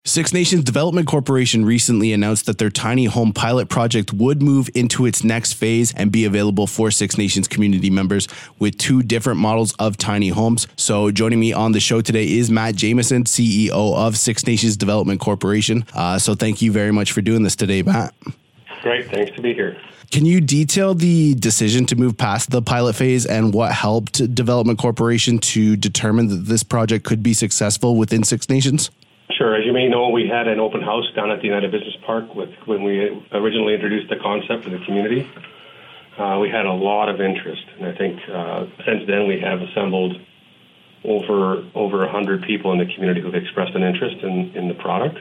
Six Nations Development Corporation recently announced that their tiny home pilot project would move into its next phase and be available for Six Nations community members with two different models of tiny homes. So joining me on the show today is Matt Jamieson, CEO of Six Nations Development Corporation. So thank you very much for doing this today, Matt. Great. Thanks to be here. Can you detail the decision to move past the pilot phase and what helped Development Corporation to determine that this project could be successful within Six Nations? Sure. As you may know, we had an open house down at the United Business Park when we originally introduced the concept to the community. We had a lot of interest, and I think since then we have assembled over 100 people in the community who've expressed an interest in the product.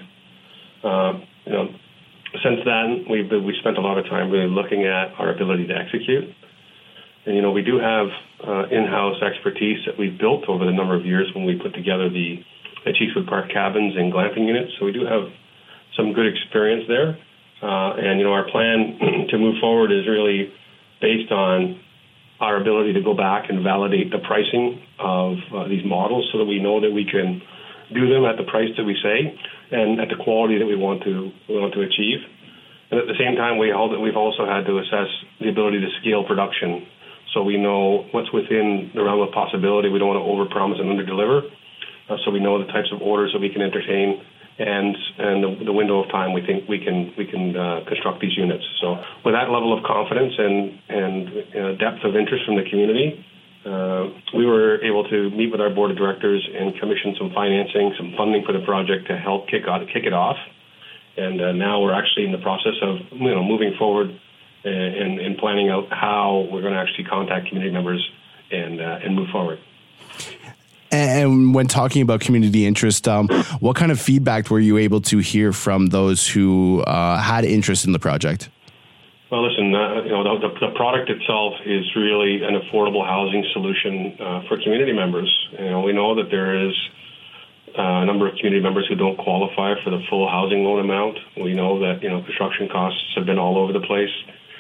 Since then, we spent a lot of time really looking at our ability to execute. And, we do have in-house expertise that we've built over the number of years when we put together the Chasewood Park cabins and glamping units. So we do have some good experience there. And our plan to move forward is really based on our ability to go back and validate the pricing of these models so that we know that we can do them at the price that we say and at the quality that we want to achieve. And at the same time, we've also had to assess the ability to scale production so we know what's within the realm of possibility. We don't want to overpromise and underdeliver. So we know the types of orders that we can entertain and the window of time we think we can construct these units. So with that level of confidence and depth of interest from the community, we were able to meet with our board of directors and commission some financing, some funding for the project to help kick it off. And now we're actually in the process of moving forward and planning out how we're going to actually contact community members and move forward. And when talking about community interest, what kind of feedback were you able to hear from those who had interest in the project? Well, listen, the product itself is really an affordable housing solution for community members. We know that there is a number of community members who don't qualify for the full housing loan amount. We know that construction costs have been all over the place,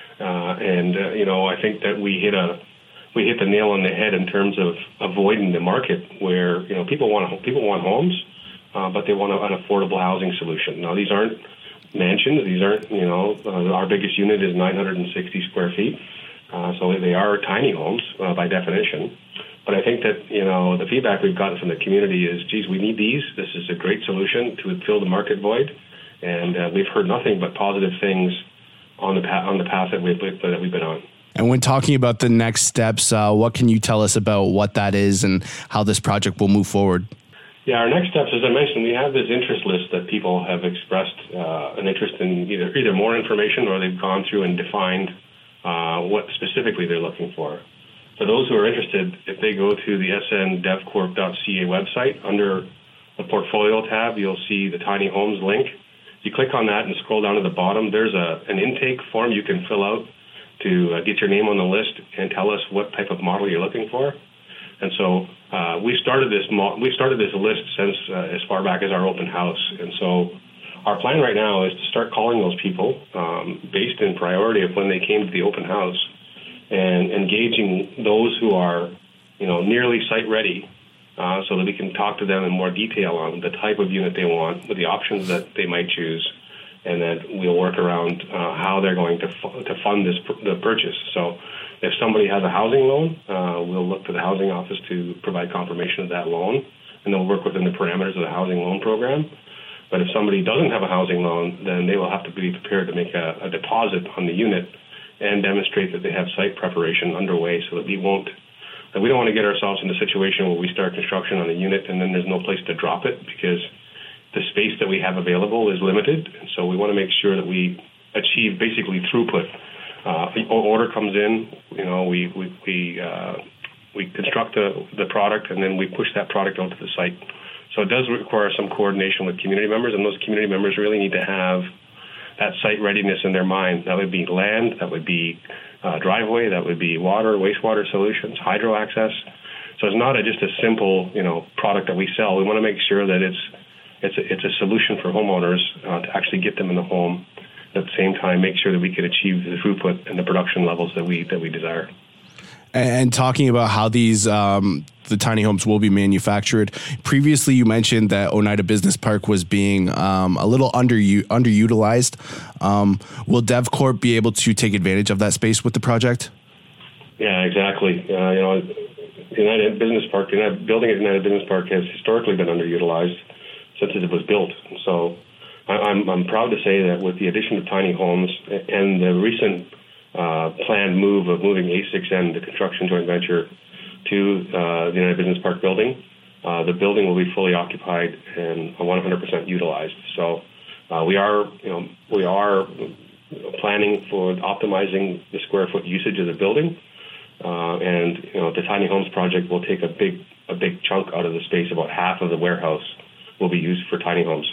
and I think that we hit the nail on the head in terms of avoiding the market where people want homes, but they want an affordable housing solution. Now, these aren't mansions. These aren't our biggest unit is 960 square feet, so they are tiny homes by definition. But I think that the feedback we've gotten from the community is, geez, we need these. This is a great solution to fill the market void, and we've heard nothing but positive things on the path that we've been on. And when talking about the next steps, what can you tell us about what that is and how this project will move forward? Yeah, our next steps, as I mentioned, we have this interest list that people have expressed an interest in either more information or they've gone through and defined what specifically they're looking for. For those who are interested, if they go to the sndevcorp.ca website, under the portfolio tab, you'll see the tiny homes link. You click on that and scroll down to the bottom. There's an intake form you can fill out to get your name on the list and tell us what type of model you're looking for. And so we started this list since as far back as our open house. And so our plan right now is to start calling those people based in priority of when they came to the open house and engaging those who are nearly site ready so that we can talk to them in more detail on the type of unit they want, with the options that they might choose. And then we'll work around how they're going to fund the purchase. So if somebody has a housing loan, we'll look to the housing office to provide confirmation of that loan, and they'll work within the parameters of the housing loan program. But if somebody doesn't have a housing loan, then they will have to be prepared to make a deposit on the unit and demonstrate that they have site preparation underway so that we don't want to get ourselves in a situation where we start construction on a unit and then there's no place to drop it because the space that we have available is limited, and so we want to make sure that we achieve basically throughput. Order comes in, we construct the product, and then we push that product onto the site. So it does require some coordination with community members, and those community members really need to have that site readiness in their mind. That would be land, that would be driveway, that would be water, wastewater solutions, hydro access. So it's not just a simple product that we sell. We want to make sure that it's a solution for homeowners to actually get them in the home. At the same time, make sure that we can achieve the throughput and the production levels that we desire. And talking about how these the tiny homes will be manufactured. Previously, you mentioned that Oneida Business Park was being a little underutilized. Will DevCorp be able to take advantage of that space with the project? Yeah, exactly. United Business Park, building at United Business Park has historically been underutilized since it was built. So I'm proud to say that with the addition of tiny homes and the recent planned move of moving A6N, the construction joint venture, to the United Business Park building, the building will be fully occupied and 100% utilized. So we are planning for optimizing the square foot usage of the building, and the tiny homes project will take a big chunk out of the space. About half of the warehouse will be used for tiny homes.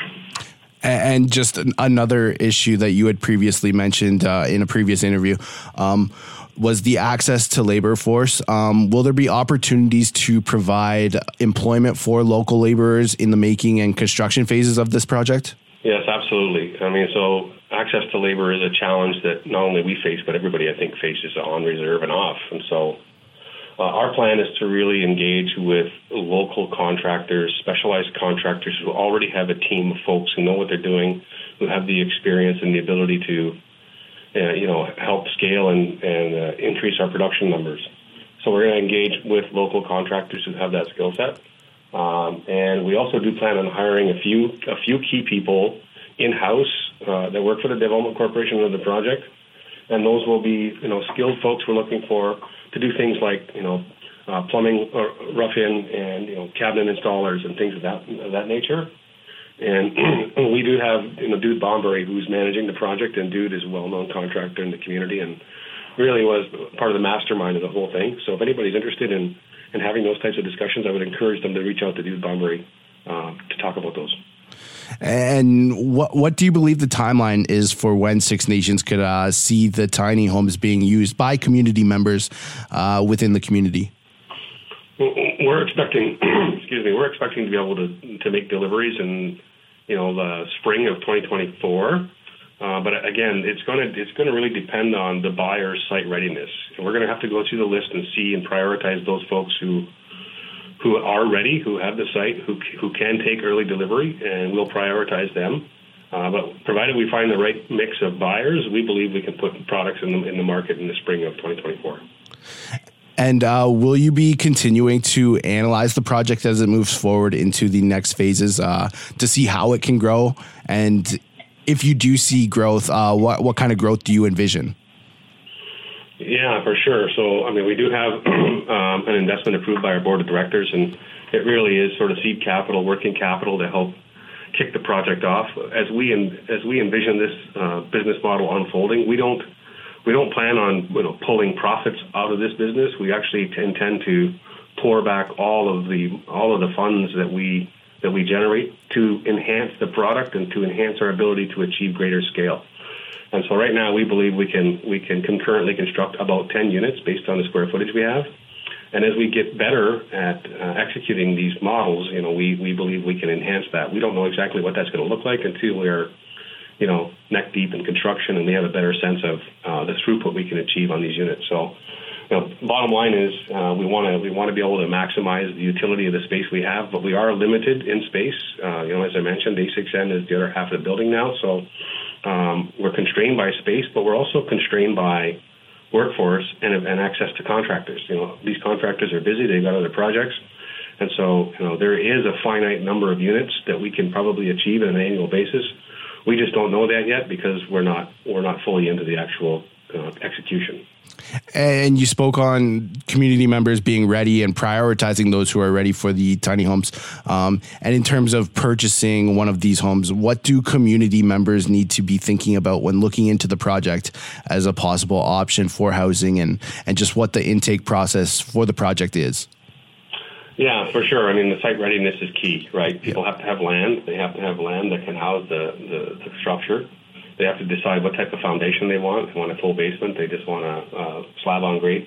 And just another issue that you had previously mentioned in a previous interview was the access to labor force. Will there be opportunities to provide employment for local laborers in the making and construction phases of this project? Yes, absolutely. So access to labor is a challenge that not only we face, but everybody, I think, faces on reserve and off. And so our plan is to really engage with local contractors, specialized contractors who already have a team of folks who know what they're doing, who have the experience and the ability to help scale and increase our production numbers. So we're going to engage with local contractors who have that skill set. And we also do plan on hiring a few key people in-house that work for the Development Corporation of the project. And those will be, skilled folks we're looking for to do things like, plumbing or rough-in and, cabinet installers and things of that nature. And we do have, Dude Bombery, who's managing the project, and Dude is a well-known contractor in the community and really was part of the mastermind of the whole thing. So if anybody's interested in having those types of discussions, I would encourage them to reach out to Dude Bombery to talk about those. And what do you believe the timeline is for when Six Nations could see the tiny homes being used by community members within the community? We're expecting, we're expecting to be able to make deliveries in, the spring of 2024. But again, it's going to really depend on the buyer's site readiness. And we're going to have to go through the list and see and prioritize those folks who are ready, who have the site, who can take early delivery, and we'll prioritize them. But provided we find the right mix of buyers, we believe we can put products in the market in the spring of 2024. And will you be continuing to analyze the project as it moves forward into the next phases to see how it can grow? And if you do see growth, what kind of growth do you envision? Yeah, for sure. So, we do have an investment approved by our board of directors, and it really is sort of seed capital, working capital to help kick the project off. As we envision this business model unfolding, we don't plan on pulling profits out of this business. We actually intend to pour back all of the funds that we generate to enhance the product and to enhance our ability to achieve greater scale. And so right now we believe we can concurrently construct about 10 units based on the square footage we have. And as we get better at executing these models, we believe we can enhance that. We don't know exactly what that's going to look like until we're neck deep in construction and we have a better sense of the throughput we can achieve on these units. So, bottom line is we want to be able to maximize the utility of the space we have, but we are limited in space. As I mentioned, A6N is the other half of the building now, so we're constrained by space, but we're also constrained by workforce and access to contractors. These contractors are busy; they've got other projects, and so there is a finite number of units that we can probably achieve on an annual basis. We just don't know that yet because we're not fully into the actual execution. And you spoke on community members being ready and prioritizing those who are ready for the tiny homes. And in terms of purchasing one of these homes, what do community members need to be thinking about when looking into the project as a possible option for housing and just what the intake process for the project is? Yeah, for sure. The site readiness is key, right? People have to have land. They have to have land that can house the structure. They have to decide what type of foundation they want. They want a full basement. They just want a slab-on-grade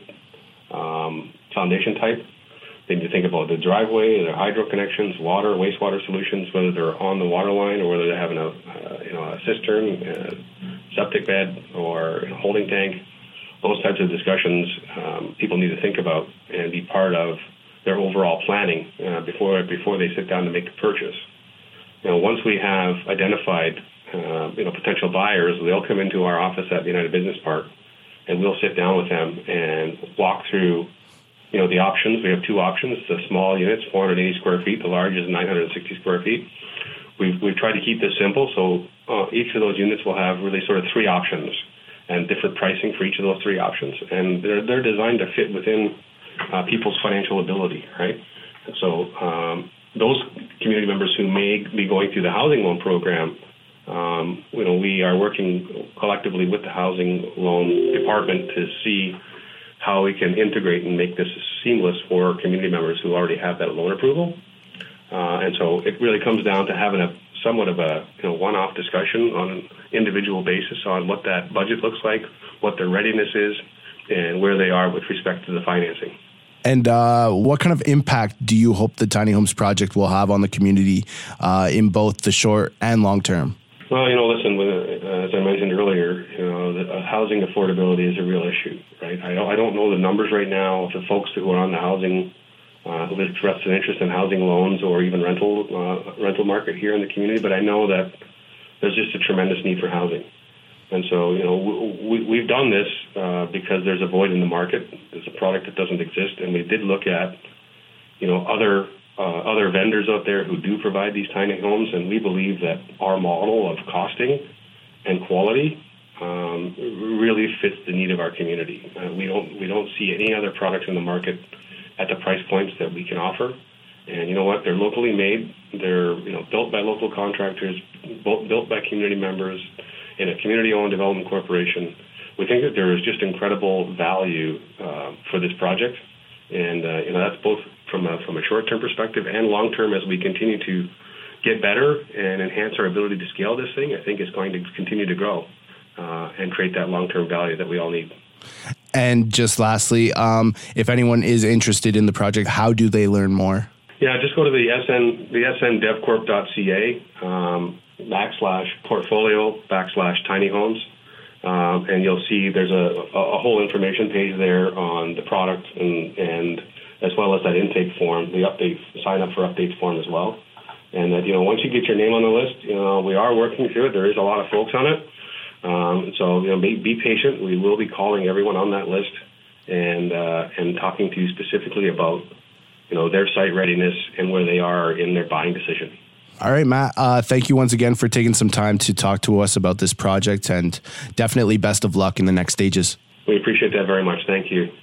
foundation type. They need to think about the driveway, their hydro connections, water, wastewater solutions, whether they're on the water line or whether they're having a cistern, septic bed, or a holding tank. those types of discussions people need to think about and be part of their overall planning before they sit down to make a purchase. Once we have identified potential buyers, they'll come into our office at the United Business Park, and we'll sit down with them and walk through the options. We have two options: the small units, 480 square feet; the large is 960 square feet. We've tried to keep this simple, so each of those units will have really sort of three options and different pricing for each of those three options, and they're designed to fit within people's financial ability, right? So those community members who may be going through the housing loan program, we are working collectively with the housing loan department to see how we can integrate and make this seamless for community members who already have that loan approval. And so it really comes down to having a somewhat of a one-off discussion on an individual basis on what that budget looks like, what their readiness is, and where they are with respect to the financing. And what kind of impact do you hope the Tiny Homes Project will have on the community in both the short and long term? Well, listen, as I mentioned earlier, the housing affordability is a real issue, right? I don't know the numbers right now of the folks who are on the housing, who have expressed an interest in housing loans or even rental market here in the community, but I know that there's just a tremendous need for housing. And so, we've done this because there's a void in the market. There's a product that doesn't exist, and we did look at, other vendors out there who do provide these tiny homes, and we believe that our model of costing and quality really fits the need of our community. We don't see any other products in the market at the price points that we can offer. And you know what? They're locally made. They're built by local contractors, built by community members in a community-owned development corporation. We think that there is just incredible value for this project, and that's both from a short-term perspective and long-term. As we continue to get better and enhance our ability to scale this thing, I think it's going to continue to grow and create that long-term value that we all need. And just lastly, if anyone is interested in the project, how do they learn more? Yeah, just go to the sndevcorp.ca /portfolio/tiny homes, and you'll see there's a whole information page there on the product and as well as that intake form, the sign up for updates form as well. And that once you get your name on the list, we are working through it. There is a lot of folks on it, so be patient. We will be calling everyone on that list and talking to you specifically about their site readiness and where they are in their buying decision. All right, Matt, thank you once again for taking some time to talk to us about this project, and definitely best of luck in the next stages. We appreciate that very much. Thank you.